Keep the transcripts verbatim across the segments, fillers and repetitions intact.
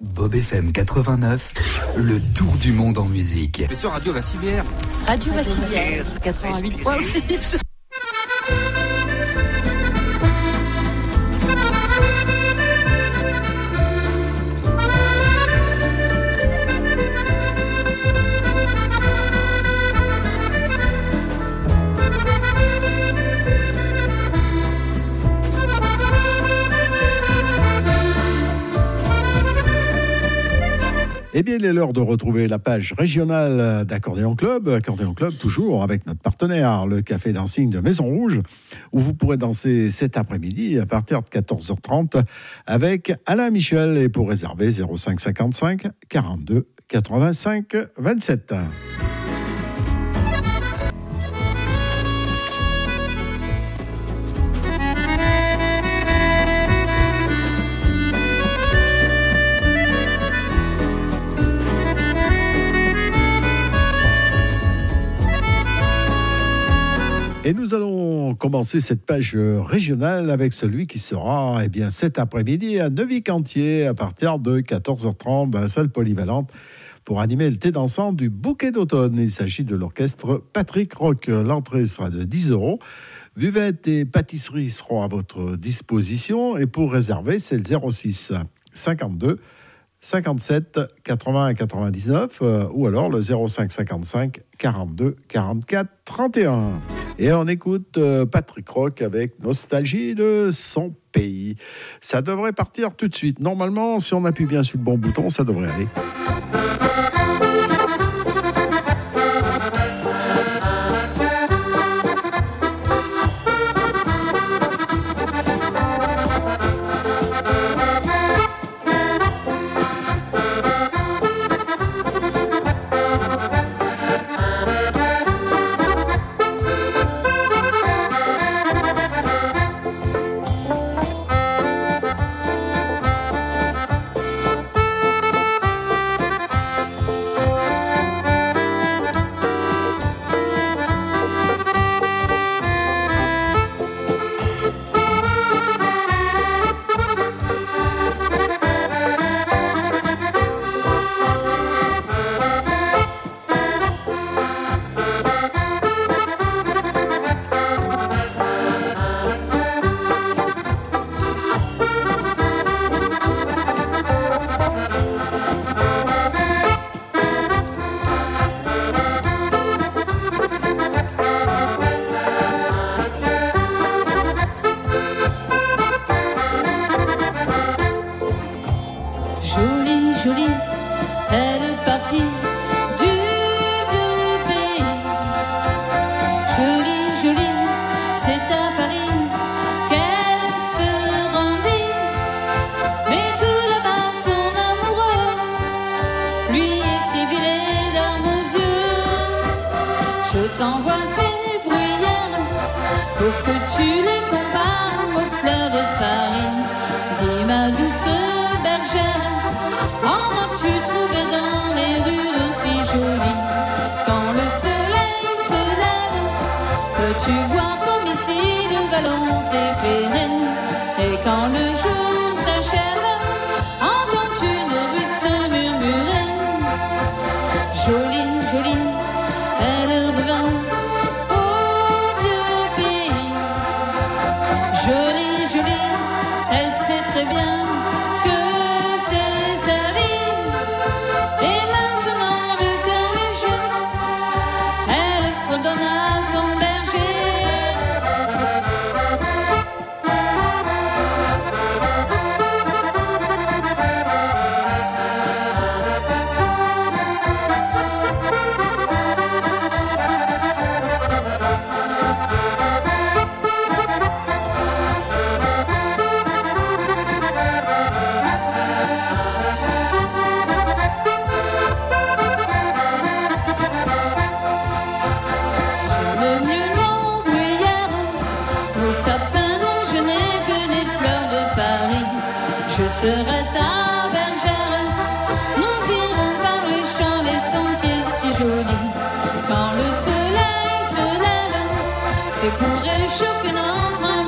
Bob F M quatre-vingt-neuf, le tour du monde en musique. Mais sur Radio Vassivière. Radio Vassivière, quatre-vingt-huit point six. Eh bien, il est l'heure de retrouver la page régionale d'Accordéon Club. Accordéon Club, toujours avec notre partenaire, le Café Dancing de Maison Rouge, où vous pourrez danser cet après-midi à partir de quatorze heures trente avec Alain Michel. Et pour réserver, zéro cinq cinquante-cinq quarante-deux quatre-vingt-cinq vingt-sept. Et nous allons commencer cette page régionale avec celui qui sera eh bien, cet après-midi à Neuvy-Cantier à partir de quatorze heures trente dans la salle polyvalente pour animer le thé dansant du bouquet d'automne. Il s'agit de l'orchestre Patrick Rock. L'entrée sera de dix euros. Buvette et pâtisserie seront à votre disposition. Et pour réserver, c'est le zéro six cinquante-deux cinquante-sept quatre-vingts quatre-vingt-dix-neuf euh, ou alors le zéro cinq cinquante-cinq quarante-deux quarante-quatre trente et un. Et on écoute euh, Patrick Rock avec Nostalgie de son pays. Ça devrait partir tout de suite. Normalement, si on appuie bien sur le bon bouton, ça devrait aller.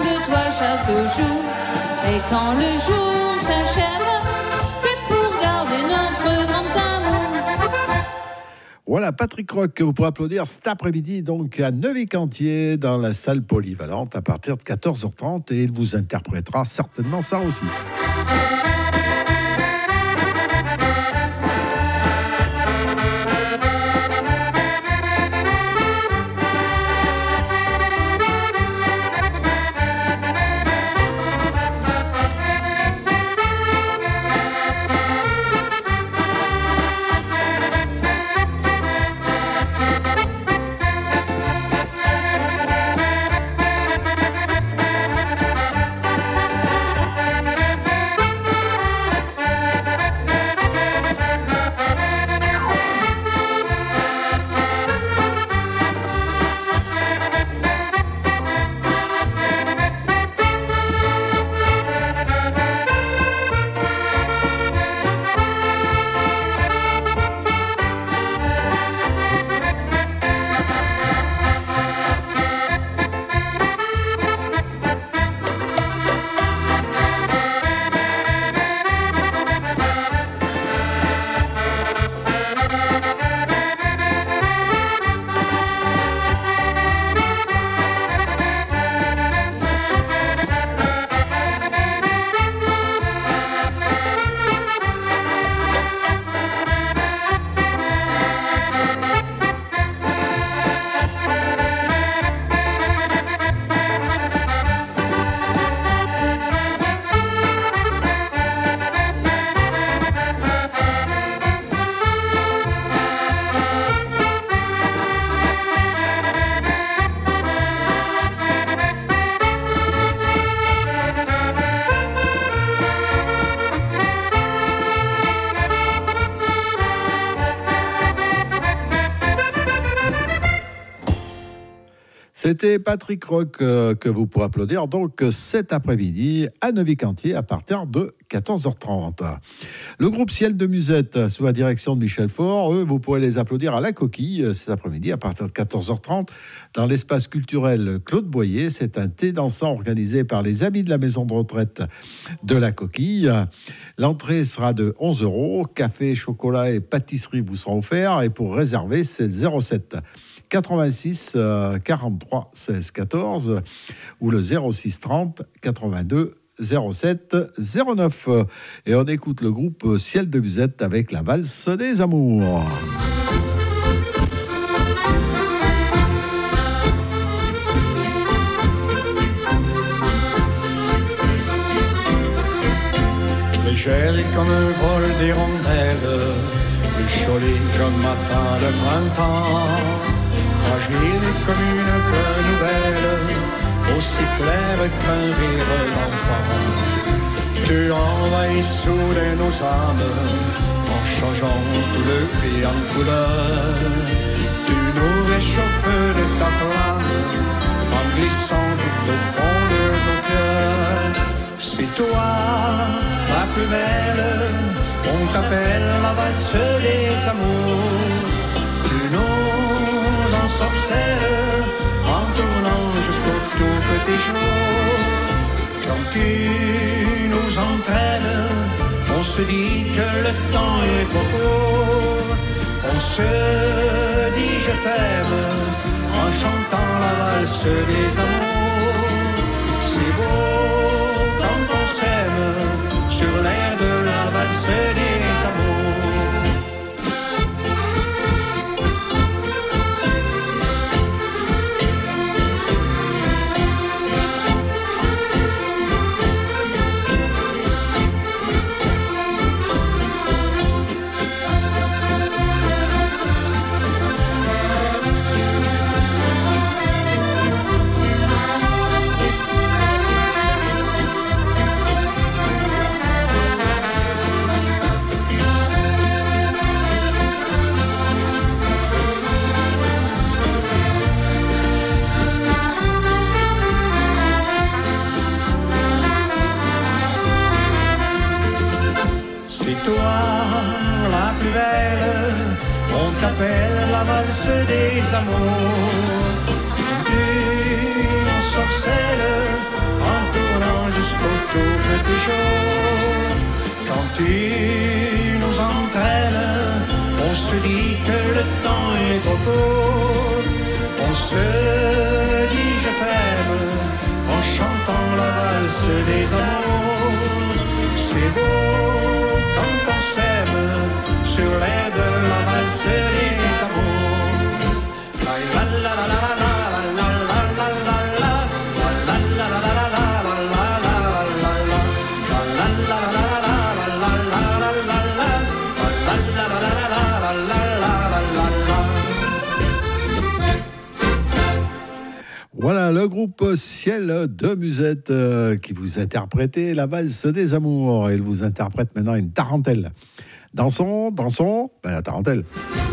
Chaque jour, et quand le jour s'achève, c'est pour garder Voilà, Patrick Roch, que vous pourrez applaudir cet après-midi, donc à Neuvy-Cantier, dans la salle polyvalente, à partir de quatorze heures trente, et il vous interprétera certainement ça aussi. C'était Patrick Roch euh, que vous pourrez applaudir donc cet après-midi à Neuvy-Cantier à partir de quatorze heures trente. Le groupe Ciel de Musette sous la direction de Michel Faure, eux, vous pourrez les applaudir à La Coquille cet après-midi à partir de quatorze heures trente dans l'espace culturel Claude Boyer. C'est un thé dansant organisé par les amis de la maison de retraite de La Coquille. L'entrée sera de onze euros. Café, chocolat et pâtisserie vous seront offerts. Et pour réserver, c'est zéro sept quatre-vingt-six quarante-trois seize quatorze ou le zéro six trente quatre-vingt-deux zéro sept zéro neuf. Et on écoute le groupe Ciel de Musette avec la valse des amours. Légère comme un vol d'hirondelle, plus cholie comme matin de printemps, fragile comme une fleur nouvelle, aussi claire qu'un rire d'enfant. Tu envahis soudain nos âmes, en changeant tout le pays en couleur. Tu nous réchauffes de ta flamme, en glissant tout au fond de nos cœurs. C'est toi la plus belle, on t'appelle la valse des amours. Tu nous ensorcelles en tournant jusqu'au tout petit jour. Quand tu nous entraînes, on se dit que le temps est trop court. On se dit je t'aime en chantant la valse des amours. C'est beau quand on s'aime sur l'air de la valse des amours. T'appelle la valse des amours. Tu ensorcelles en tournant jusqu'au tout petit jour. Quand tu nous entraînes, on se se dit que le temps est trop court. On se dit je t'aime en chantant la valse des amours. C'est beau quand on s'aime sur l'air de la valse des amours. La la la la la la. Voilà le groupe Ciel de Musette euh, qui vous interprétait la valse des amours. Il vous interprète maintenant une tarentelle. Dansons, dansons, ben la tarentelle.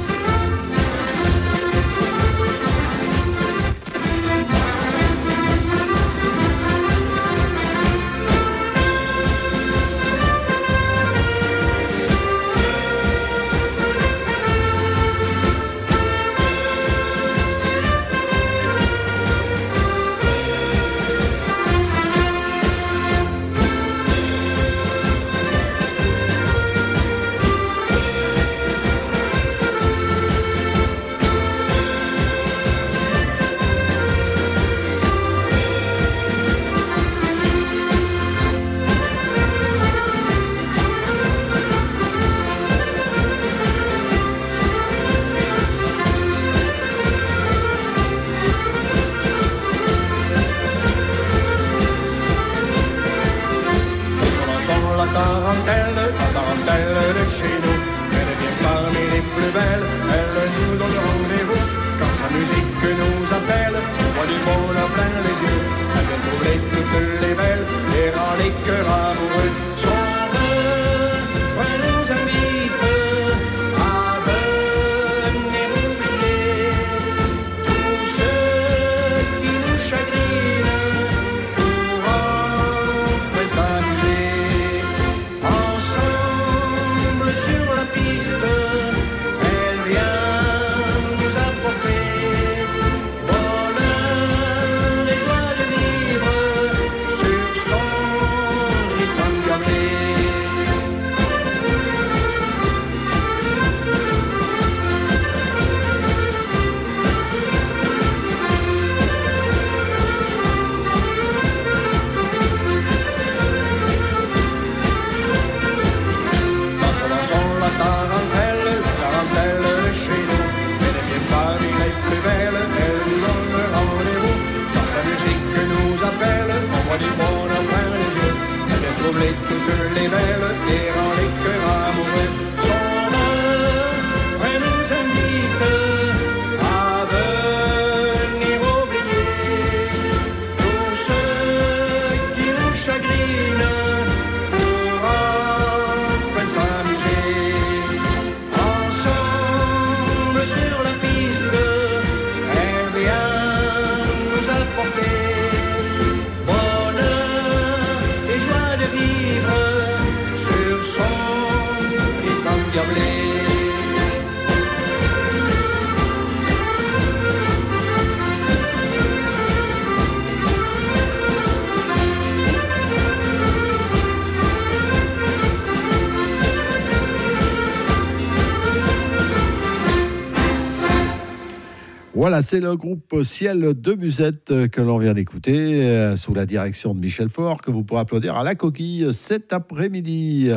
Voilà, c'est le groupe Ciel de Musette que l'on vient d'écouter euh, sous la direction de Michel Faure, que vous pourrez applaudir à la coquille cet après-midi.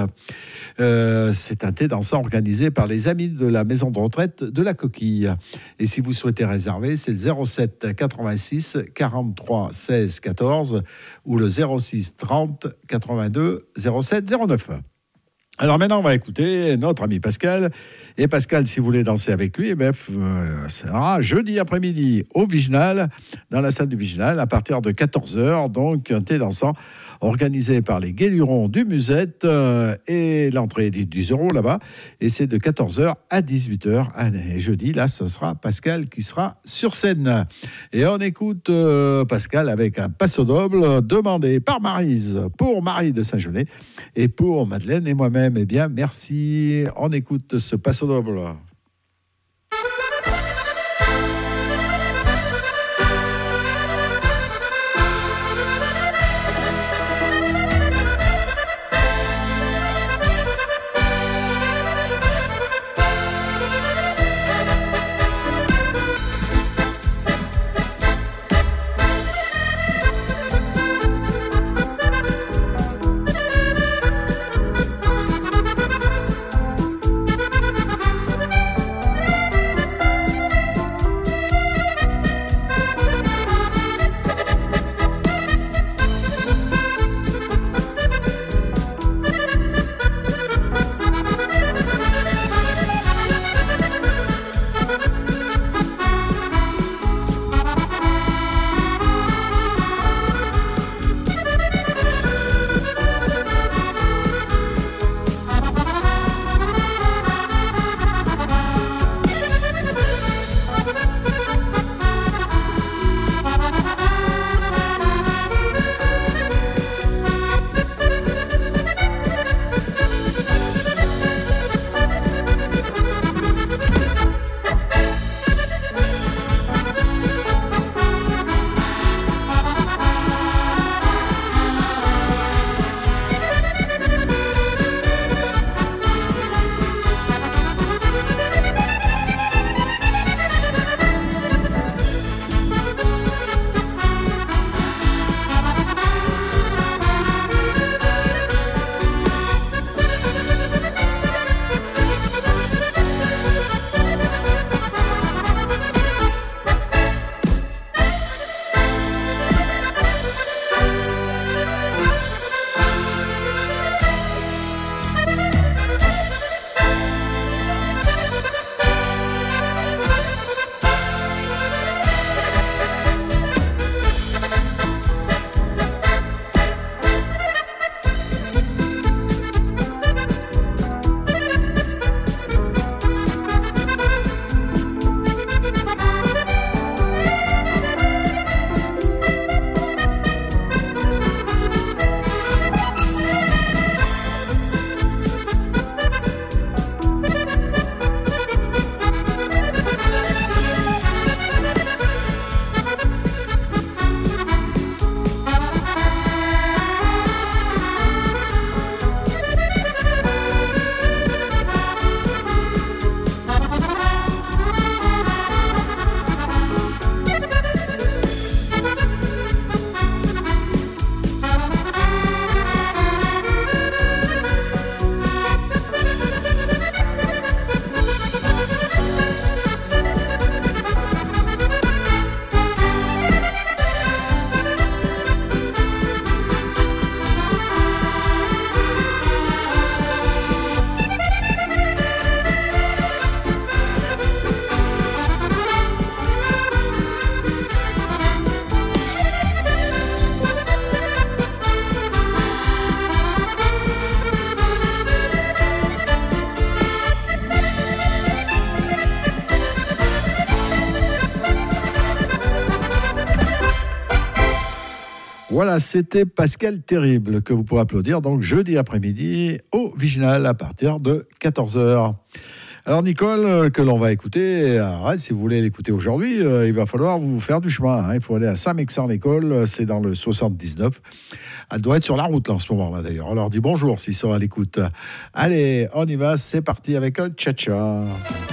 Euh, c'est un thé dansant organisé par les amis de la maison de retraite de la coquille. Et si vous souhaitez réserver, c'est le zéro sept quatre-vingt-six quarante-trois seize quatorze ou le zéro six trente quatre-vingt-deux zéro sept zéro neuf. Alors maintenant, on va écouter notre ami Pascal. Et Pascal, si vous voulez danser avec lui, eh bien, euh, ça sera jeudi après-midi au Viginal, dans la salle du Viginal, à partir de quatorze heures. Donc, un thé dansant organisé par les Guélurons du Musette. Euh, et l'entrée est de dix euros là-bas. Et c'est de quatorze heures à dix-huit heures. Et jeudi, là, ce sera Pascal qui sera sur scène. Et on écoute euh, Pascal avec un passo doble demandé par Maryse pour Marie de Saint-Genès et pour Madeleine et moi-même. Eh bien, merci. On écoute ce passo doble. Voilà, c'était Pascal Terrible que vous pourrez applaudir donc jeudi après-midi au Viginal à partir de quatorze heures. Alors Nicole, que l'on va écouter, arrête, si vous voulez l'écouter aujourd'hui, euh, il va falloir vous faire du chemin. Hein. Il faut aller à Saint-Mexan-l'École, c'est dans le soixante-dix-neuf. Elle doit être sur la route là, en ce moment-là d'ailleurs. On leur dit bonjour s'ils sont à l'écoute. Allez, on y va, c'est parti avec un tcha-tcha.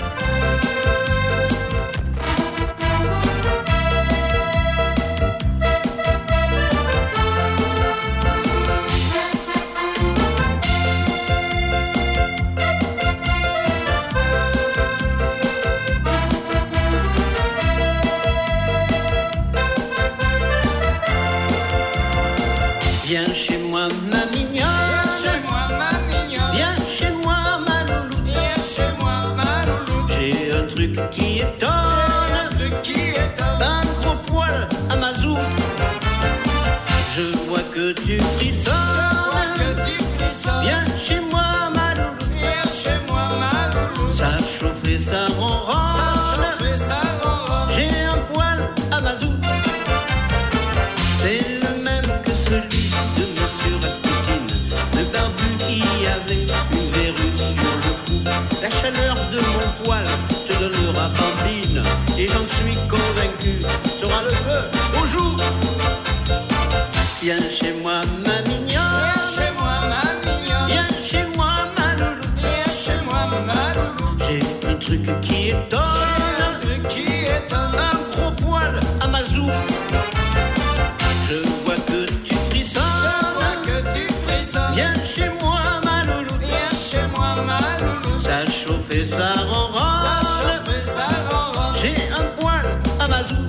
Viens chez moi ma mignonne, viens chez moi ma mignonne, viens chez moi ma loulou, viens chez moi ma loulou. J'ai un truc qui étonne, j'ai un truc qui étonne, un gros poil à ma zou. Je vois que tu frissonnes, je vois que tu frissonnes. Viens chez moi ma loulou, viens chez moi ma loulou. Ça chauffe et ça ronronne, ça chauffe et ça ronronne. J'ai un poil à ma zou. C'est le même que celui de Monsieur Rasputin, le barbu qui avait une verrue sur le cou. La chaleur de mon poil te donnera bambine, et j'en suis convaincu, t'auras le feu au jour. Viens chez moi ma mignonne, viens chez moi ma mignonne, viens chez moi ma loulou, viens chez moi ma loulou. J'ai un truc qui étonne, j'ai un truc qui étonne, un gros poil à ma zou. Je vois que tu frissonnes, je vois que tu frissonnes. Viens chez moi ma loulou, viens chez moi ma loulou. Ça chauffe et ça ronronne, ça chauffe et ça ronronne. J'ai un poil à ma zou.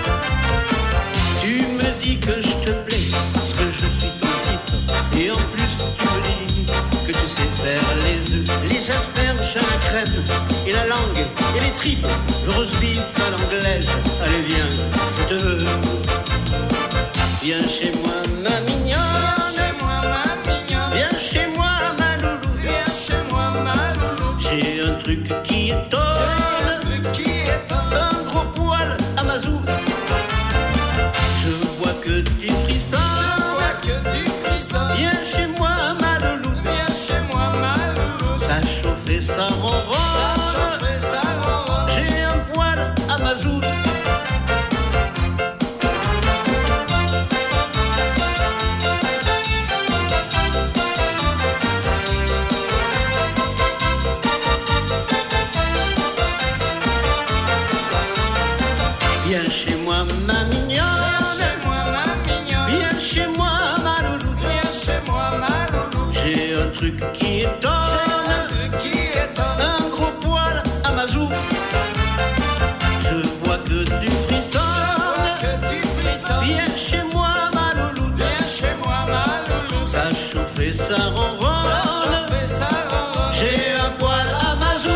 Tu me dis que je te plais parce que je suis ton type. Et en plus tu me dis que tu sais faire les œufs, les asperges à la crème, et la langue, et les tripes, le roast beef à l'anglaise. Allez viens, je te veux. Viens chez moi ma mignonne, viens chez moi ma mignonne, viens chez moi ma loulou, viens chez moi ma loulou. J'ai un truc qui étonne, j'ai un truc qui étonne, un gros poil à ma zou. Je vois que tu frissonnes, je vois que tu frissonnes. Viens chez moi ma loulou, viens chez moi ma loulou. Ça chauffe et ça ronronne, ça chauffe et ça ronronne. J'ai un poil à ma zou. Viens chez moi ma mignonne, viens chez moi ma mignonne, viens chez moi ma loulou, viens chez moi ma loulou. J'ai un truc qui étonne, j'ai un truc qui étonne, un gros poil à ma zou. Je vois que tu frissonnes, je vois que tu frissonnes. Viens chez moi ma loulou, viens chez moi ma loulou. Ça chauffe et ça ronronne, ça chauffe et ça ronronne. J'ai un poil à ma zou.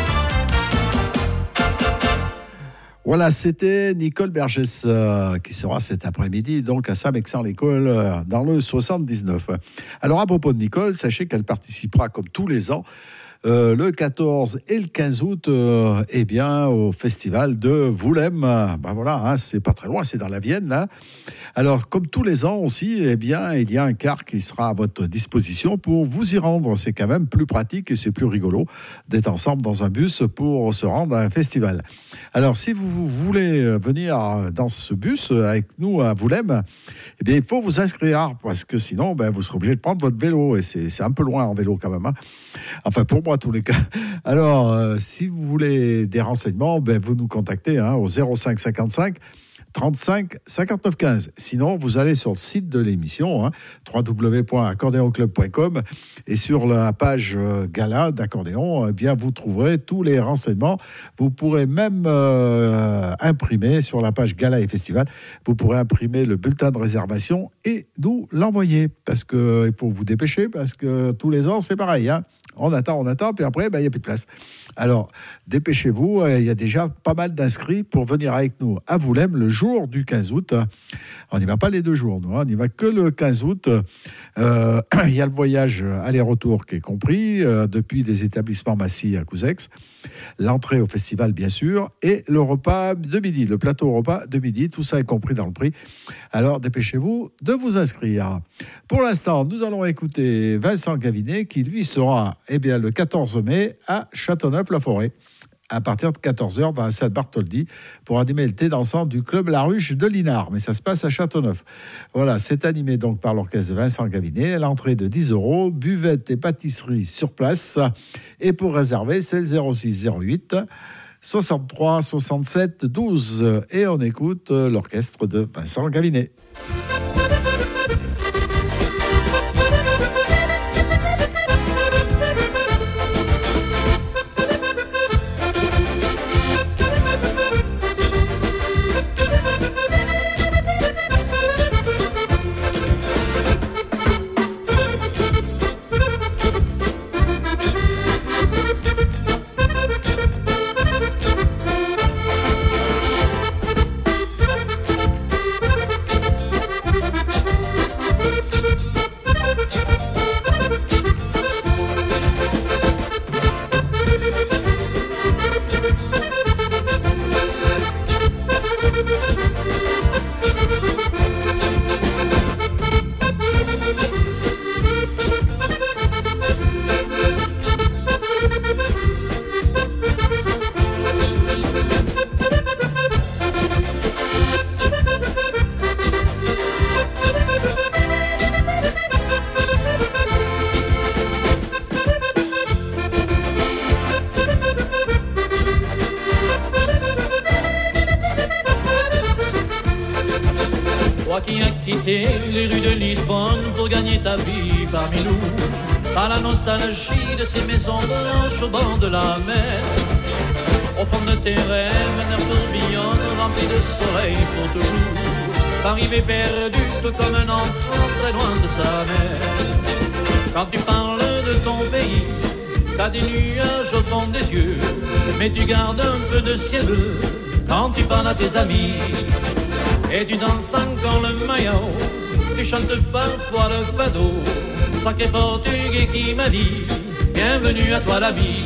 Voilà, c'était Nicole Bergès euh, qui sera cet après-midi donc à Saint-Mexan-l'École euh, dans le soixante-dix-neuf. Alors à propos de Nicole, sachez qu'elle participera comme tous les ans euh, le quatorze et le quinze août euh, eh bien, au festival de Voulem. Ben voilà, hein, c'est pas très loin, c'est dans la Vienne là. Alors comme tous les ans aussi, eh bien, il y a un car qui sera à votre disposition pour vous y rendre. C'est quand même plus pratique et c'est plus rigolo d'être ensemble dans un bus pour se rendre à un festival. Alors, si vous voulez venir dans ce bus avec nous à Voulem, eh bien, il faut vous inscrire parce que sinon, ben, vous serez obligé de prendre votre vélo et c'est, c'est un peu loin en vélo quand même. Hein. Enfin, pour moi, en tous les cas. Alors, euh, si vous voulez des renseignements, ben, vous nous contactez hein, au zéro cinq cinquante-cinq trente-cinq cinquante-neuf quinze. Sinon, vous allez sur le site de l'émission, hein, w w w point accordéon club point com, et sur la page euh, gala d'accordéon, eh bien, vous trouverez tous les renseignements. Vous pourrez même euh, imprimer sur la page gala et festival, vous pourrez imprimer le bulletin de réservation et nous l'envoyer, parce qu'il faut vous dépêcher, parce que tous les ans, c'est pareil. Hein. On attend, on attend, puis après, ben, il n'y a plus de place. Alors, dépêchez-vous, il y a déjà pas mal d'inscrits pour venir avec nous à Voulême le jour du quinze août. On n'y va pas les deux jours, nous, on n'y va que le quinze août. Euh, il y a le voyage aller-retour qui est compris, euh, depuis des établissements Massy à Couzex, l'entrée au festival, bien sûr, et le repas de midi, le plateau repas de midi, tout ça est compris dans le prix. Alors, dépêchez-vous de vous inscrire. Pour l'instant, nous allons écouter Vincent Gavinet, qui, lui, sera eh bien, le quatorze mai à Châteauneuf-la-Forêt, à partir de quatorze heures dans la salle Bartholdi, pour animer le thé dansant du club La Ruche de Linard. Mais ça se passe à Châteauneuf. Voilà, c'est animé donc par l'orchestre de Vincent Gavinet. L'entrée de dix euros, buvette et pâtisserie sur place. Et pour réserver, c'est le zéro six zéro huit soixante-trois soixante-sept douze. Et on écoute l'orchestre de Vincent Gavinet. Les rues de Lisbonne pour gagner ta vie parmi nous, par la nostalgie de ces maisons blanches au bord de la mer. Au fond de tes rêves, un air tourbillonne rempli de soleil pour toujours, arrivé perdu tout comme un enfant très loin de sa mère. Quand tu parles de ton pays, t'as des nuages au fond des yeux, mais tu gardes un peu de ciel bleu quand tu parles à tes amis. Et tu danses encore le maillot, tu chantes parfois le fado. Sacré portugais qui m'a dit, bienvenue à toi l'ami.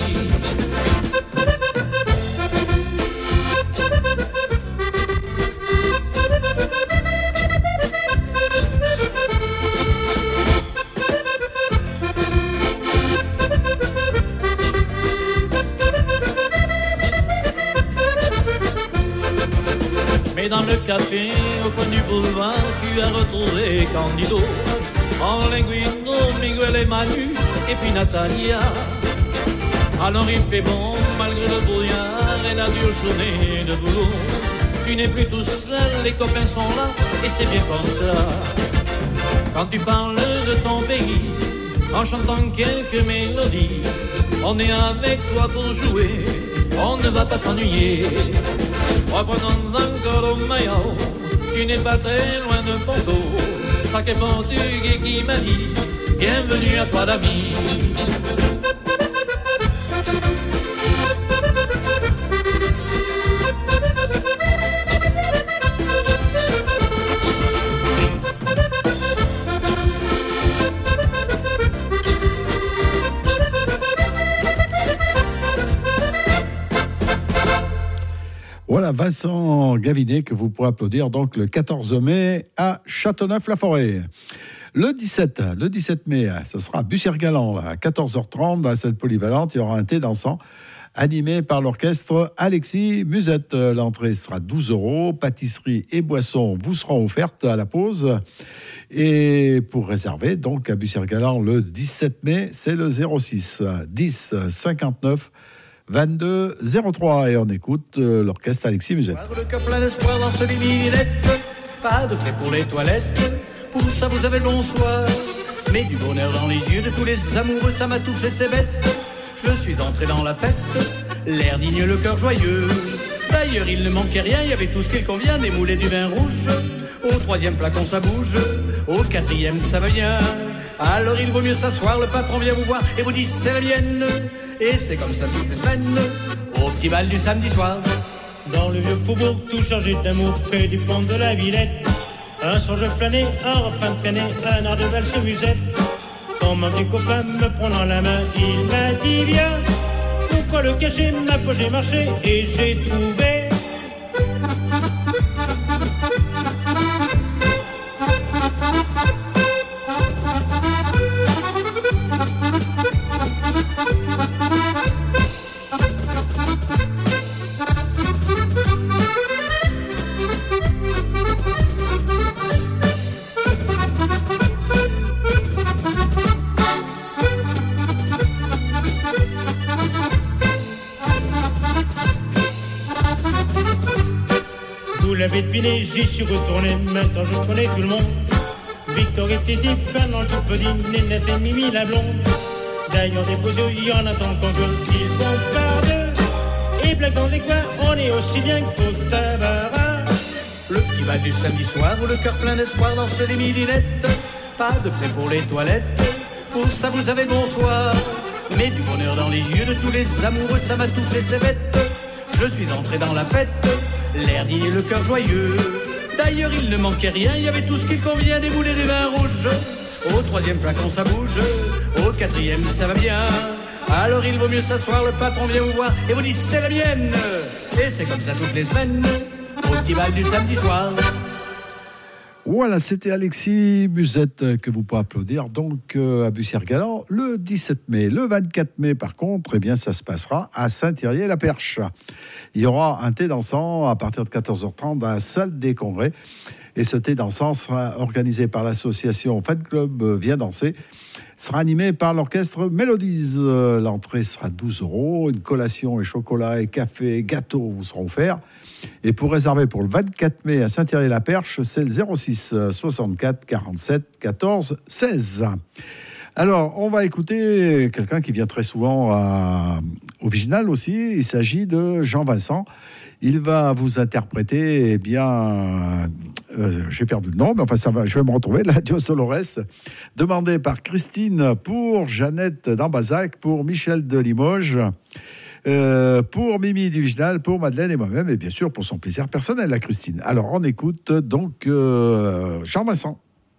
Et dans le café, au coin du boulevard, tu as retrouvé Candido, Orlinguino, Miguel et Manu, et puis Natalia. Alors il fait bon, malgré le brouillard et la dure journée de boulot. Tu n'es plus tout seul, les copains sont là, et c'est bien comme ça. Quand tu parles de ton pays, en chantant quelques mélodies, on est avec toi pour jouer, on ne va pas s'ennuyer. Reprenons encore au maillot, tu n'es pas très loin de Ponto. Sacré portugais qui m'a dit, bienvenue à toi l'ami. Voilà Vincent Gavinet que vous pourrez applaudir donc le quatorze mai à Châteauneuf-la-Forêt. Le dix-sept, le dix-sept mai, ce sera à Bussière-Galant à quatorze heures trente dans la salle polyvalente. Il y aura un thé dansant animé par l'orchestre Alexis Musette. L'entrée sera douze euros. Pâtisserie et boissons vous seront offertes à la pause. Et pour réserver, donc à Bussière-Galant le dix-sept mai, c'est le zéro six dix cinquante-neuf vingt-deux zéro trois. Et on écoute euh, l'orchestre Alexis Musette. Le cœur plein d'espoir dans ce limilette, pas de frais pour les toilettes, pour ça vous avez le bonsoir. Mais du bonheur dans les yeux de tous les amoureux, ça m'a touché, c'est bête. Je suis entré dans la fête, l'air digne, le cœur joyeux. D'ailleurs il ne manquait rien, il y avait tout ce qu'il convient, des moules et du vin rouge. Au troisième flacon ça bouge, au quatrième ça va bien. Alors il vaut mieux s'asseoir, le patron vient vous voir et vous dit c'est la mienne. Et c'est comme ça toutes les semaines, au petit bal du samedi soir. Dans le vieux faubourg, tout chargé d'amour, près du pont de la Villette. Un songe flâné, un refrain traîné, un art de valse musette. Quand mon petit copain me prenant la main, il m'a dit viens. Pourquoi le cacher, ma foi j'ai marché et j'ai trouvé. Vous l'avez deviné, j'y suis retourné, maintenant je connais tout le monde. Victor et Teddy, Fernand, tout petit, Nénette et Mimi la blonde. D'ailleurs des beaux yeux, il y en a tant qu'on veut, ils vont par deux. Et blague dans les coins, on est aussi bien qu'au tabac. Le petit bal du samedi soir où le cœur plein d'espoir lance les midinettes. Pas de frais pour les toilettes, pour ça vous avez bonsoir. Mais du bonheur dans les yeux de tous les amoureux, ça m'a touché, c'est bête. Je suis entré dans la fête, l'air digne et le cœur joyeux. D'ailleurs il ne manquait rien, il y avait tout ce qu'il convient, des boulets, des vins rouges. Au troisième flacon ça bouge, au quatrième ça va bien. Alors il vaut mieux s'asseoir, le patron vient vous voir et vous dit c'est la mienne. Et c'est comme ça toutes les semaines, au petit bal du samedi soir. Voilà, c'était Alexis Musette que vous pouvez applaudir donc euh, à Bussière-Galant le dix-sept mai. Le vingt-quatre mai, par contre, eh bien, ça se passera à Saint-Thierry-la-Perche. Il y aura un thé dansant à partir de quatorze heures trente dans la salle des congrès. Et ce thé dansant sera organisé par l'association Fan Club Viens Danser. Sera animé par l'orchestre Mélodies. L'entrée sera douze euros. Une collation et chocolat et café et gâteau vous seront offerts. Et pour réserver pour le vingt-quatre mai à Saint-Thierry-la-Perche, c'est le zéro six soixante-quatre quarante-sept quatorze seize. Alors, on va écouter quelqu'un qui vient très souvent à, au Viginal aussi. Il s'agit de Jean Vincent. Il va vous interpréter, eh bien, euh, j'ai perdu le nom, mais enfin, ça va, je vais me retrouver, la Dios Dolores, demandée par Christine pour Jeannette d'Ambazac, pour Michel de Limoges, euh, pour Mimi du Viginal, pour Madeleine et moi-même, et bien sûr pour son plaisir personnel, la Christine. Alors, on écoute donc euh, Jean Vincent.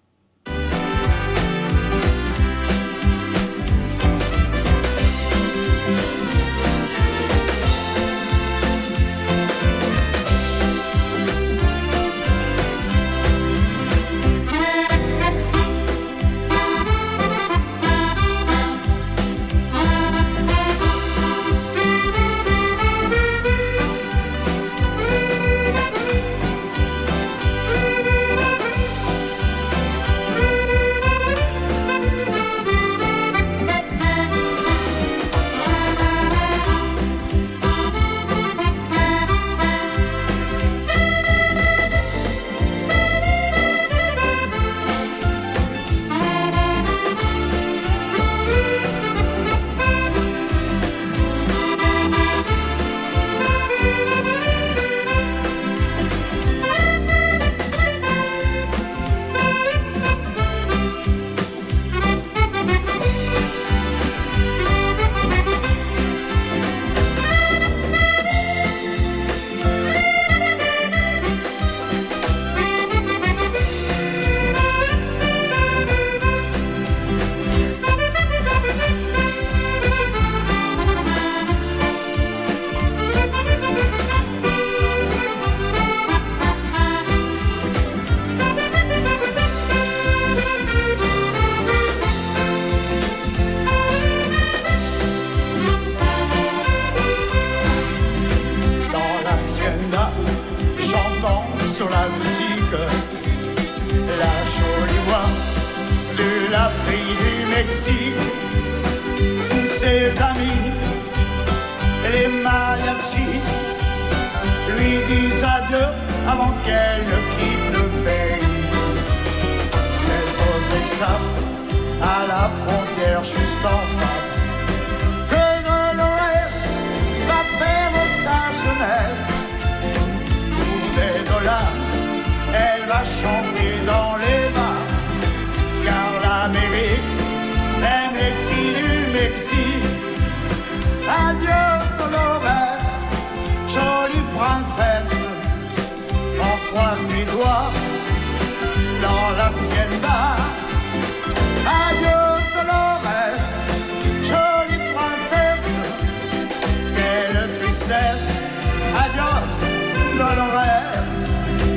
Ses amis, les mariachis, lui disent adieu avant qu'elle ne quitte le pays. C'est au Texas, à la frontière juste en face, que Dolores va perdre sa jeunesse. Pour des dollars, elle va chanter dans les bars, car l'Amérique tristesse. Adios, Dolores.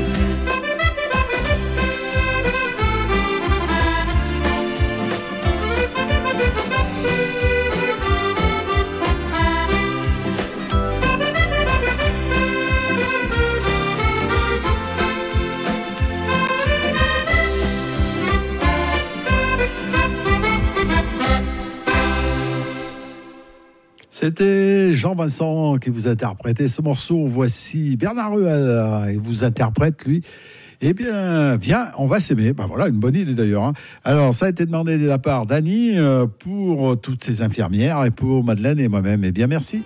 C'était Jean-Vincent qui vous interprétait ce morceau. Voici Bernard Ruel et vous interprète, lui. Eh bien, viens, on va s'aimer. Ben voilà, une bonne idée d'ailleurs. Hein. Alors, ça a été demandé de la part d'Annie euh, pour toutes ces infirmières et pour Madeleine et moi-même. Eh bien, merci.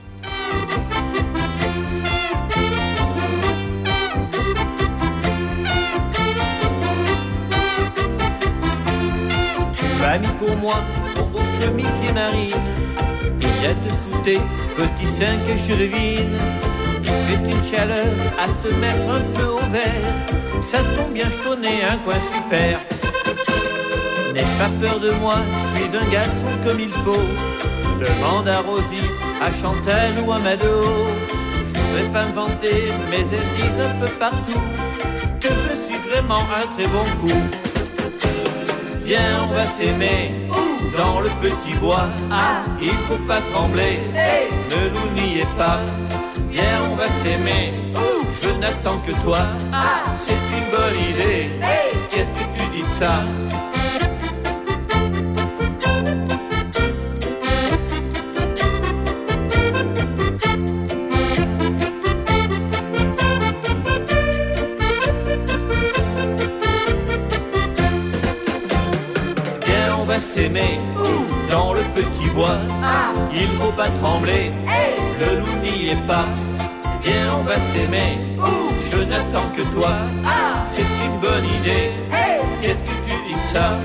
Tu as mis pour moi ton beau chemisier marine. Il y a dessous tes petits seins que je devine. Il fait une chaleur à se mettre un peu au vert. Ça tombe bien, je connais un coin super. N'aie pas peur de moi, je suis un garçon comme il faut. Demande à Rosie, à Chantal ou à Mado. Je voudrais pas me vanter, mais elles disent un peu partout que je suis vraiment un très bon coup. Viens, on va s'aimer dans le petit bois. Ah, il faut pas trembler, hey, ne nous niez pas. Viens, on va s'aimer, ouh, je n'attends que toi. Ah, c'est une bonne idée, hey, qu'est-ce que tu dis de ça? Viens, on va s'aimer dans le petit bois. Ah, il faut pas trembler, hey, ne nous niez pas. Viens, on va s'aimer, ouh, je n'attends que toi. Ah, c'est une bonne idée, hey, qu'est-ce que tu dis de ça?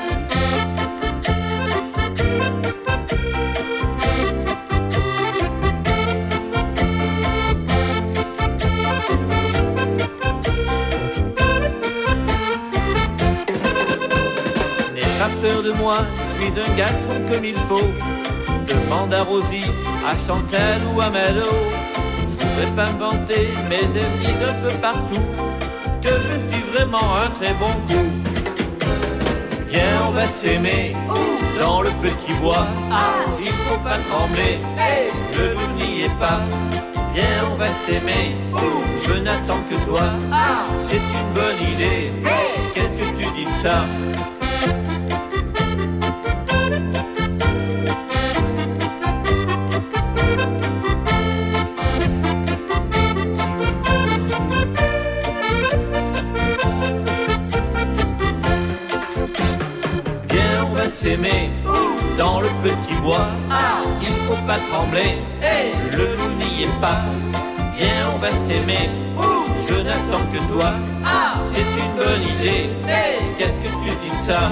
N'aie pas peur de moi, je suis un garçon comme il faut. Demande à Rosie, à Chantal ou à Malo. Je voudrais pas me vanter, mais elles me disent un peu partout que je suis vraiment un très bon coup. Viens, on va s'aimer dans le petit bois. Ah, il faut pas trembler, hey, ne nous niez pas. Viens, on va s'aimer, je n'attends que toi. Ah, c'est une bonne idée, hey, qu'est-ce que tu dis de ça? S'aimer dans le petit bois. Ah, il faut pas trembler, hey, ne nous niez pas. Viens, on va s'aimer, je n'attends que toi. Ah, c'est une bonne idée, hey, qu'est-ce que tu dis de ça?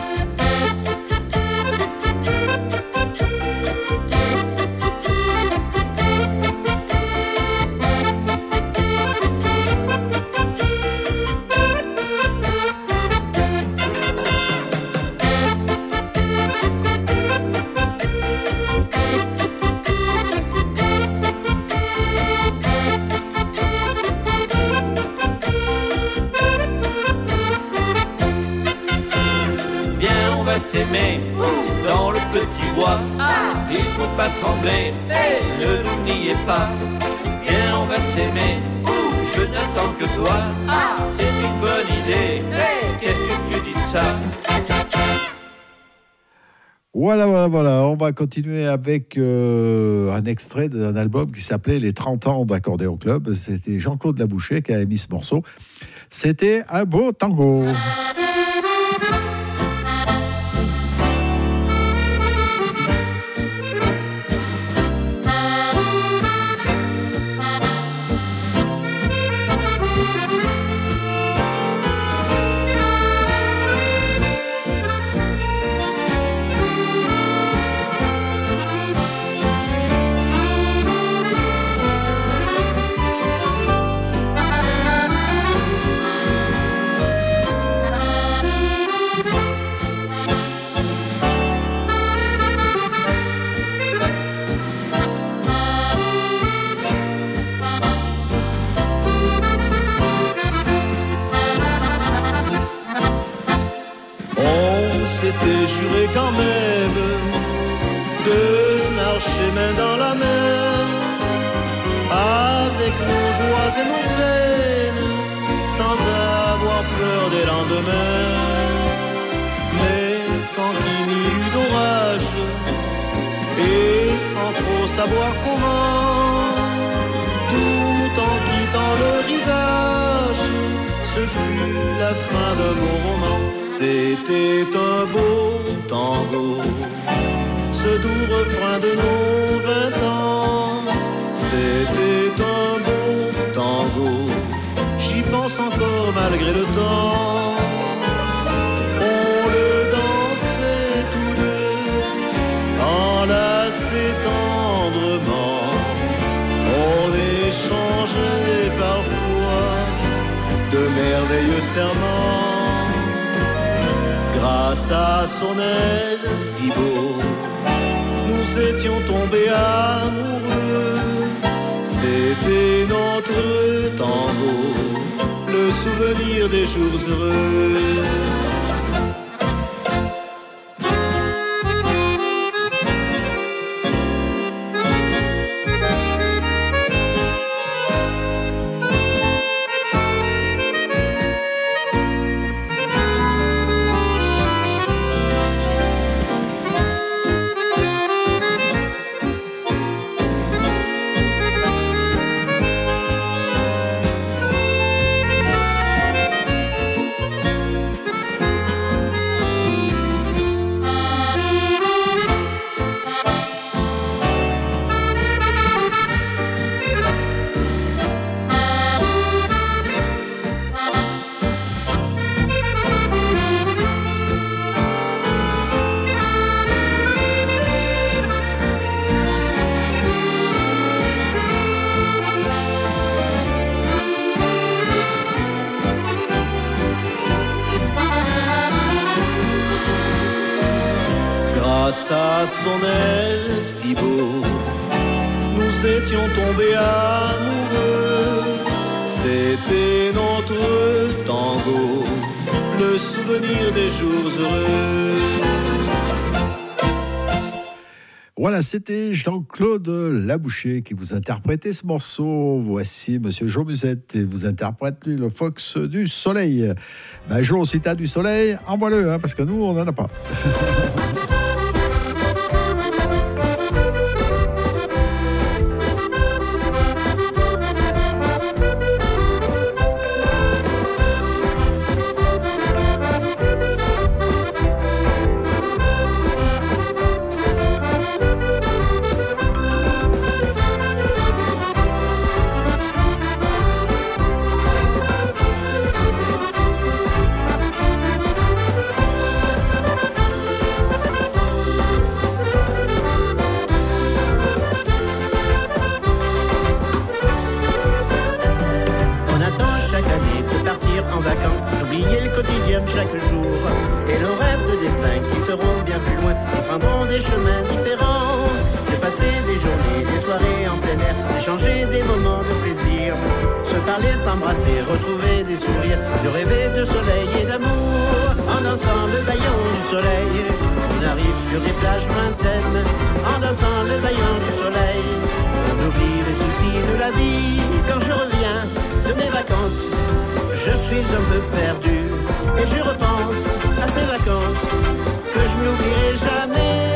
S'aimer dans le petit bois. Ah, il faut pas trembler, hey, ne nous niez pas. Viens, on va s'aimer, je n'attends que toi. Ah, c'est une bonne idée, hey, qu'est-ce que tu dis de ça? Voilà, voilà, voilà. On va continuer avec euh, un extrait d'un album qui s'appelait Les trente ans d'Accordéon Club. C'était Jean-Claude Labouchet qui a émis ce morceau. C'était un beau tango. s'était juré quand même de marcher main dans la main, avec nos joies et nos peines, sans avoir peur des lendemains, mais sans qu'il n'y eût d'orage, et sans trop savoir comment, tout en quittant le rivage, ce fut la fin de mon roman. C'était un beau tango, ce doux refrain de nos vingt ans. C'était un beau tango, j'y pense encore malgré le temps. On le dansait tous deux, enlacés tendrement. On échangeait parfois de merveilleux serments. Grâce à son aile si beau, nous étions tombés amoureux. C'était notre tango, le souvenir des jours heureux. Grâce à son aile si beau, nous étions tombés amoureux. C'était notre tango, le souvenir des jours heureux. Voilà, c'était Jean-Claude Labouché qui vous interprétait ce morceau. Voici Monsieur Jo Musette et vous interprète lui, le Fox du Soleil. Ben Jo, si t'as du soleil, envoie-le, hein, parce que nous, on n'en a pas. Chaque jour et nos rêves de destin qui seront bien plus loin et prendront des chemins différents, de passer des journées, des soirées en plein air, d'échanger des moments de plaisir, se parler, s'embrasser, retrouver des sourires, de rêver de soleil et d'amour, en dansant le baillon du soleil. On arrive sur des plages lointaines, en dansant le baillon du soleil. On oublie les soucis de la vie. Quand je reviens de mes vacances, je suis un peu perdu. Et je repense à ces vacances que je n'oublierai jamais.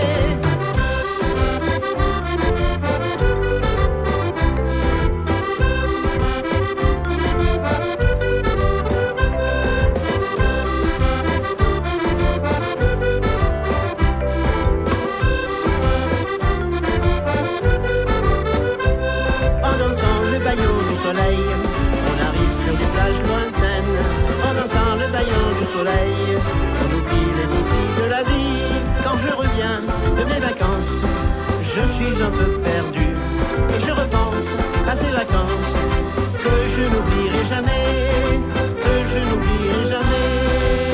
En dansant le baillon du soleil, on arrive sur des plages lointaines. En dansant le baillon du soleil, on oublie les soucis de la vie. Quand je reviens de mes vacances, je suis un peu perdu. Et je repense à ces vacances que je n'oublierai jamais, que je n'oublierai jamais.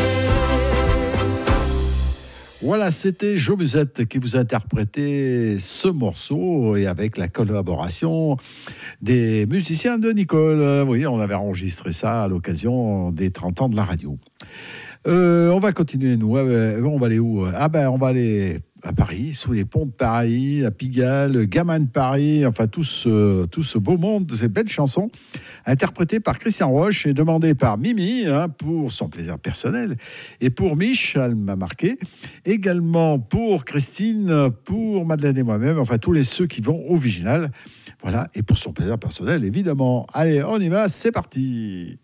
Voilà, c'était Jo Musette qui vous interprétait ce morceau et avec la collaboration des musiciens de Nicole. Oui, on avait enregistré ça à l'occasion des trente ans de la radio. Euh, on va continuer, nous. Euh, on va aller où? Ah ben, on va aller à Paris, sous les ponts de Paris, à Pigalle, Gamin de Paris, enfin tout ce, tout ce beau monde, ces belles chansons, interprétées par Christian Roche et demandées par Mimi hein, pour son plaisir personnel. Et pour Mich, elle m'a marqué. Également pour Christine, pour Madeleine et moi-même, enfin tous les ceux qui vont au Viginal. Voilà, et pour son plaisir personnel, évidemment. Allez, on y va, c'est parti.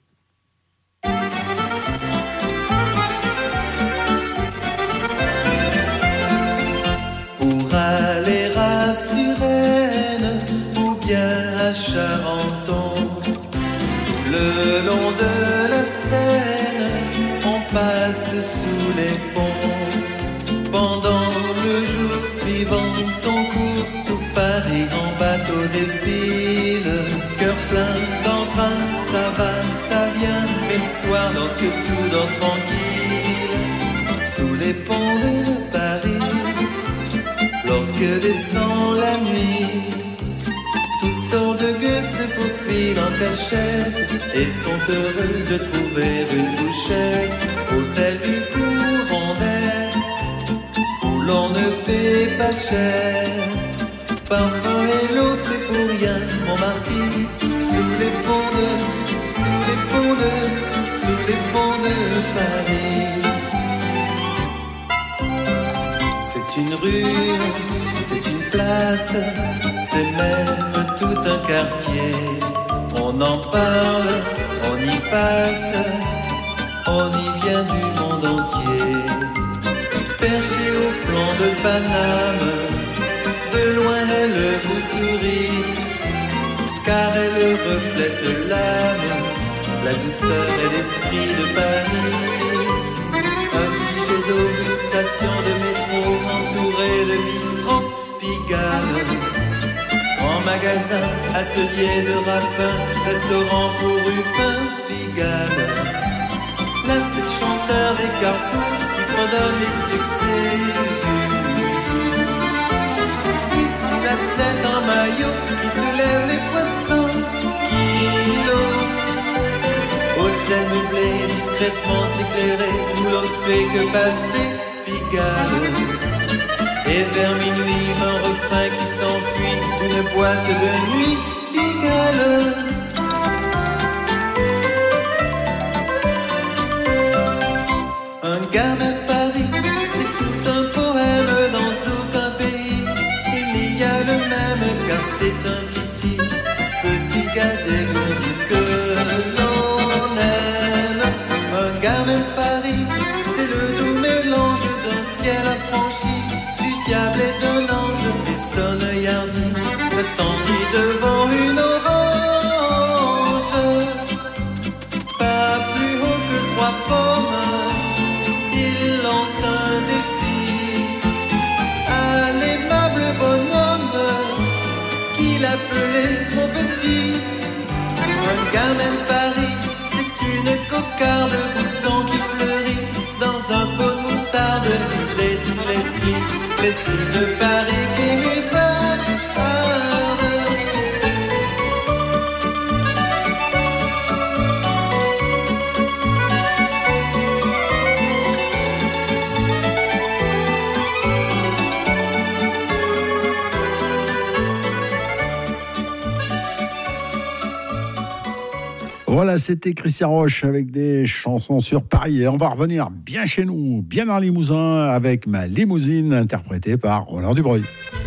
Pour aller à Suresnes ou bien à Charenton, tout le long de la Seine, on passe sous les ponts. Pendant le jour suivant son cours, tout Paris en bateau défile, cœur plein d'entrain, ça va, ça vient, mais le soir lorsque tout dort tranquille, sous les ponts de Paris. Lorsque descend la nuit, toutes sortes de gueux se faufilent en cachette et sont heureux de trouver une couchette. Hôtel du courant d'air, où l'on ne paie pas cher. Parfum et l'eau, c'est pour rien, mon marquis. Sous les ponts de, sous les ponts de, sous les ponts de Paris. C'est une rue, c'est une place, c'est même tout un quartier. On en parle, on y passe, on y vient du monde entier. Perché au flanc de Paname, de loin elle vous sourit, car elle reflète l'âme, la douceur et l'esprit de Paris. Un petit jet d'eau, une station de métro entourée de bistrots, Pigalle. Grand magasin, atelier de rapin, restaurant pour Rupin, Pigalle. Là c'est le chanteur des carrefours qui fredonne les succès du jour. Ici l'athlète en maillot qui soulève les poids de cent kilos. Hôtel meublé, discrètement éclairé, où l'on ne fait que passer Pigalle. Et vers minuit, un refrain qui s'enfuit d'une boîte de nuit, Pigalle. Un gamin Paris, c'est tout un poème dans aucun pays. Il y a le même car c'est un titi, petit gars dégourdi que l'on aime. Un gamin de Paris, c'est le doux mélange d'un ciel affranchi, du diable et d'un ange, et son œil hardi s'attendrit devant une orange. Pas plus haut que trois pommes, il lance un défi à l'aimable bonhomme qu'il appelait mon petit. Un gamin de Paris, c'est une cocarde bouton qui fleurit dans un pot de moutarde. Il est tout l'esprit, l'esprit de Paris qui musarde. Voilà, c'était Christian Roche avec des chansons sur Paris. Et on va revenir bien chez nous, bien dans Limousin, avec Ma Limousine, interprétée par Roland Dubreuil.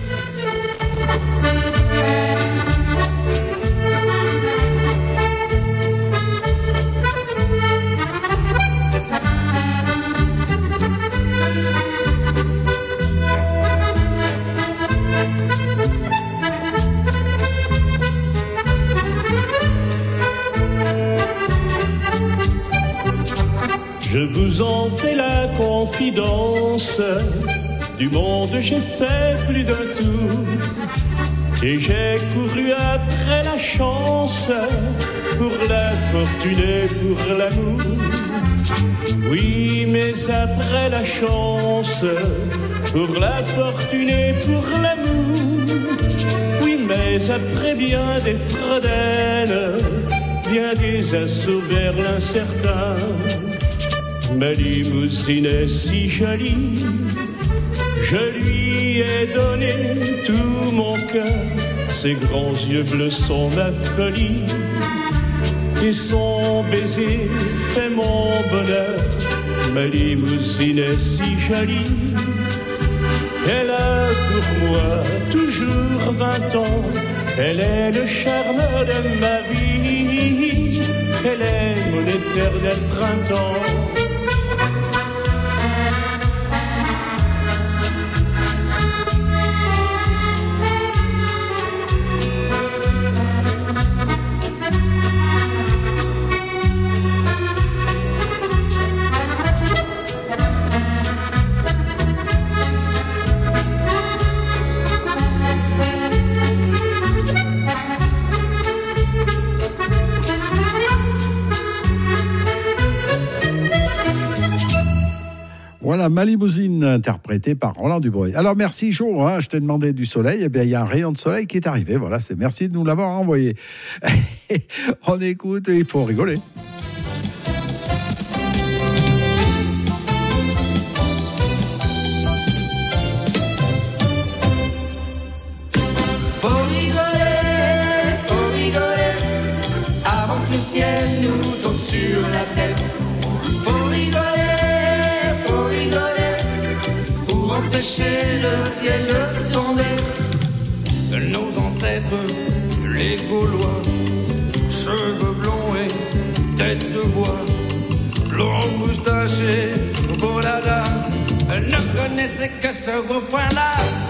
Je vous en fais la confidence, du monde j'ai fait plus d'un tour, et j'ai couru après la chance, pour la fortune et pour l'amour. Oui, mais après la chance, pour la fortune et pour l'amour. Oui, mais après bien des fredaines, bien des assauts vers l'incertain. ma limousine est si jolie. Je lui ai donné tout mon cœur, ses grands yeux bleus sont ma folie. Et son baiser fait mon bonheur, ma limousine est si jolie. Elle a pour moi toujours vingt ans, elle est le charme de ma vie, elle est mon éternel printemps. Voilà, ma limousine, interprétée par Roland Dubreuil. Alors, merci, Jo, hein, je t'ai demandé du soleil. Eh bien, il y a un rayon de soleil qui est arrivé. Voilà, c'est merci de nous l'avoir envoyé. On écoute et il faut rigoler. Faut rigoler, faut rigoler, avant que le ciel nous tombe sur la tête. Faut rigoler, faut rigoler, pour empêcher le ciel de tomber. Nos ancêtres, les Gaulois, cheveux blonds et tête de bois, longs moustachés, bolada, ne connaissaient que ce refrain-là.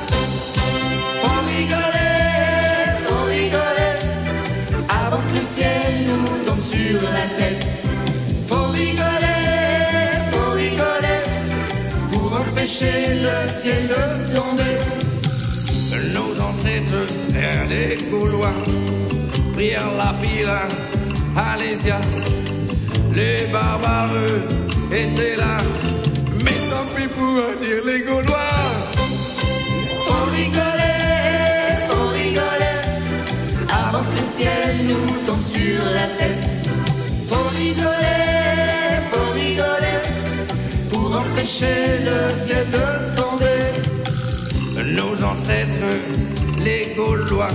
Faut rigoler, faut rigoler, avant que le ciel nous tombe sur la tête. Faut rigoler, faut rigoler, pour empêcher le ciel de tomber. Nos ancêtres, les Gaulois, prirent la pile à Alésia. Les barbares étaient là, mais tant pis pour dire les Gaulois. Faut rigoler, faut rigoler, avant que le ciel nous tombe sur la tête. Faut rigoler, faut rigoler, pour empêcher le ciel de tomber. Nos ancêtres, les Gaulois,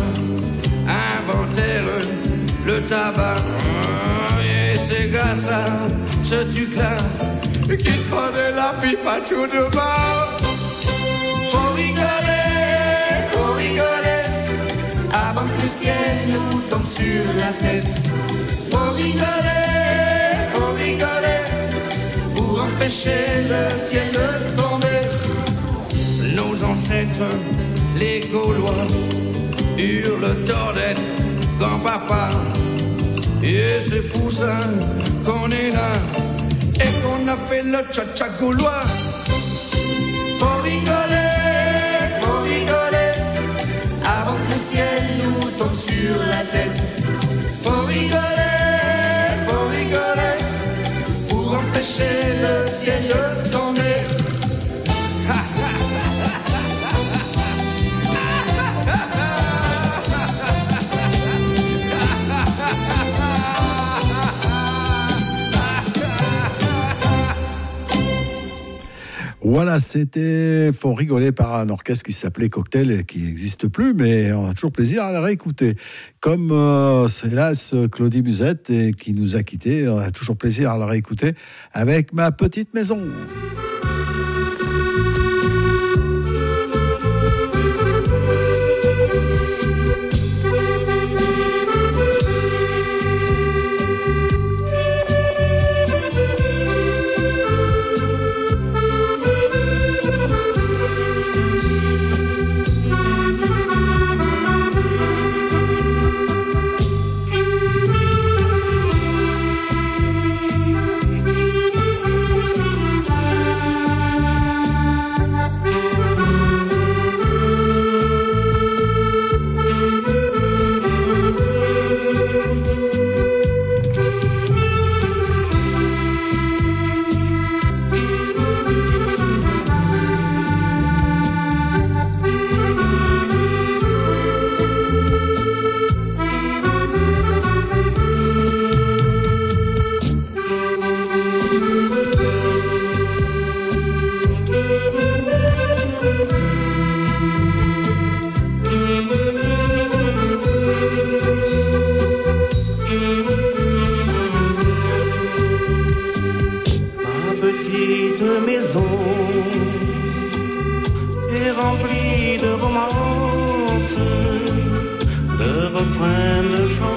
inventèrent le tabac. Et c'est grâce à ce truc-là qui se vendait la pipe à tout de bas. Faut rigoler, faut rigoler, avant que le ciel nous tombe sur la tête. Faut rigoler, faut rigoler, pour empêcher le ciel de tomber. Nos ancêtres, les Gaulois, eurent le tort d'être grand-papa. Et c'est pour ça qu'on est là et qu'on a fait le cha-cha gaulois. Faut rigoler, faut rigoler, avant que le ciel nous tombe sur la tête. Faut rigoler, faut rigoler, pour empêcher le ciel de tomber. Voilà, c'était Faut rigoler par un orchestre qui s'appelait Cocktail et qui n'existe plus, mais on a toujours plaisir à la réécouter. Comme euh, hélas Claudie Musette et qui nous a quittés, on a toujours plaisir à la réécouter avec Ma petite maison.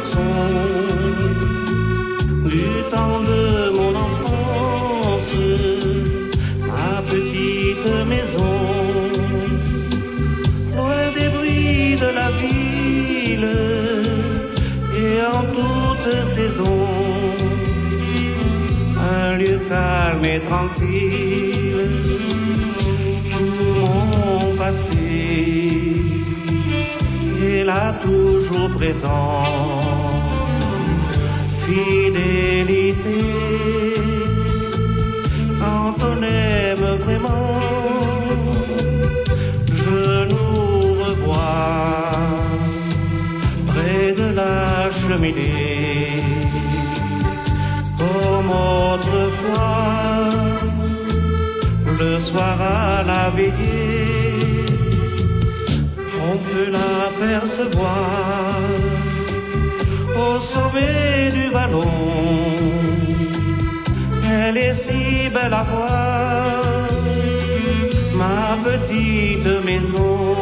chanson du temps de mon enfance, ma petite maison, loin des bruits de la ville et en toute saison, un lieu calme et tranquille, tout mon passé est là toujours présent. Fidélité, quand on aime vraiment, je nous revois près de la cheminée, comme autrefois, le soir à la veillée, on peut l'apercevoir au sommet du vallon. Elle est si belle à voir, ma petite maison.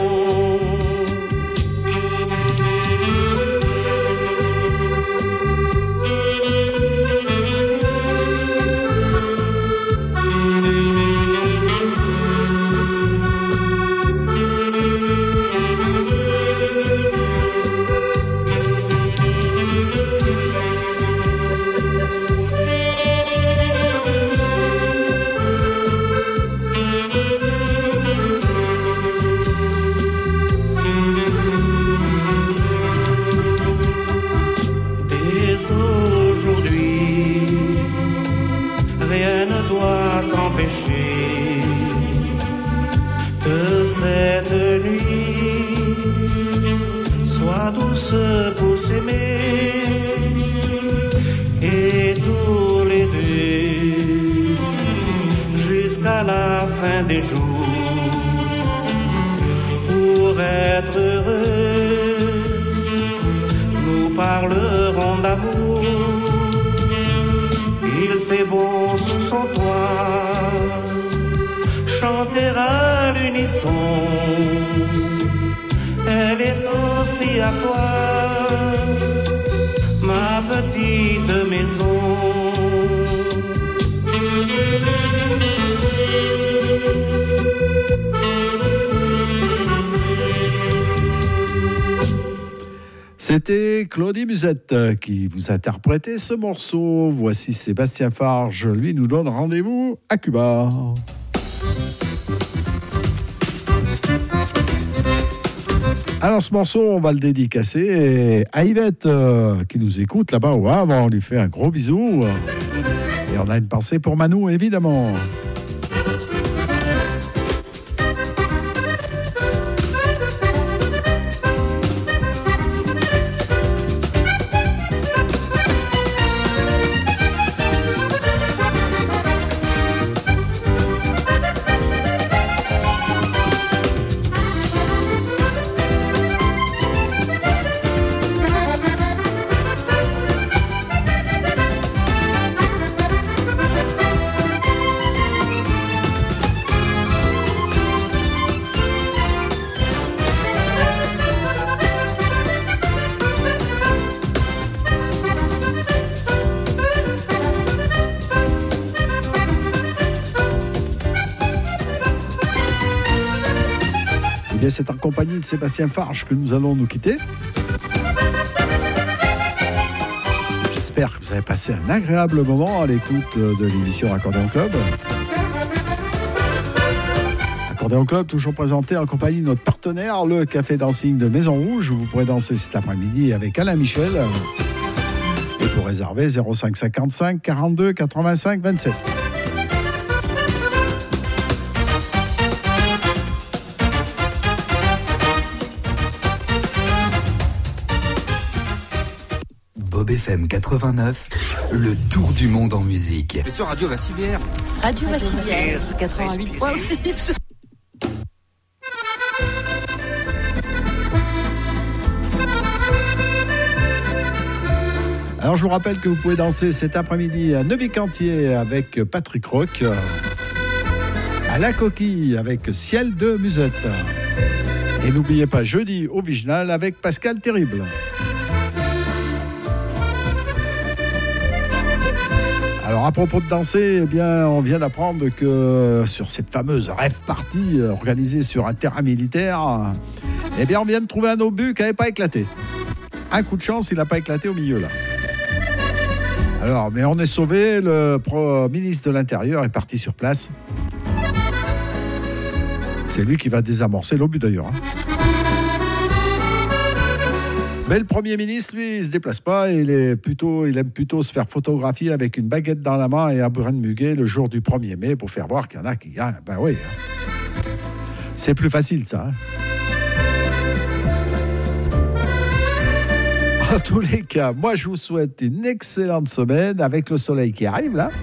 Que cette nuit soit douce pour s'aimer et tous les deux jusqu'à la fin des jours. Pour être heureux, nous parlerons d'amour. Il fait bon sous son toit, chanter à l'unisson. Elle est aussi à toi, ma petite maison. C'était Claudie Musette qui vous interprétait ce morceau. Voici Sébastien Farge, lui nous donne rendez-vous à Cuba. Alors ce morceau, on va le dédicacer à Yvette euh, qui nous écoute là-bas au Havre. On lui fait un gros bisou. Et on a une pensée pour Manou, évidemment. C'est en compagnie de Sébastien Farge que nous allons nous quitter. J'espère que vous avez passé un agréable moment à l'écoute de l'émission Accordéon Club. Accordéon Club, toujours présenté en compagnie de notre partenaire, le Café Dancing de Maison Rouge, où vous pourrez danser cet après-midi avec Alain Michel. Et pour réserver, zéro cinq cinquante-cinq quarante-deux quatre-vingt-cinq vingt-sept. F M quatre-vingt-neuf, le tour du monde en musique. Et sur Radio Vassivière. Radio Vassivière, quatre-vingt-huit point six. Alors je vous rappelle que vous pouvez danser cet après-midi à Neuvy-Cantier avec Patrick Roch, à La Coquille avec Ciel de Musette. Et n'oubliez pas jeudi au Viginal avec Pascal Terrible. Alors à propos de danser, eh bien, on vient d'apprendre que sur cette fameuse rave party organisée sur un terrain militaire, eh bien, on vient de trouver un obus qui n'avait pas éclaté. Un coup de chance, il n'a pas éclaté au milieu là. Alors, mais on est sauvé, le pro- ministre de l'Intérieur est parti sur place. C'est lui qui va désamorcer l'obus d'ailleurs. Hein. Mais le Premier ministre, lui, il ne se déplace pas. Il, est plutôt, il aime plutôt se faire photographier avec une baguette dans la main et un brin de muguet le jour du premier mai pour faire voir qu'il y en a qui gagnent. Ben oui. C'est plus facile, ça. Hein. En tous les cas, moi, je vous souhaite une excellente semaine avec le soleil qui arrive, là.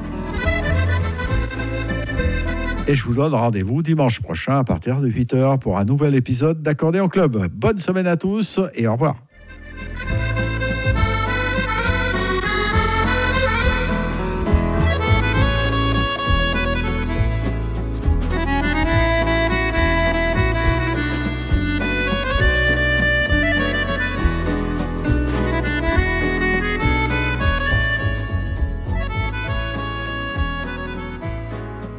Et je vous donne rendez-vous dimanche prochain à partir de huit heures pour un nouvel épisode d'Accordéon Club. Bonne semaine à tous et au revoir.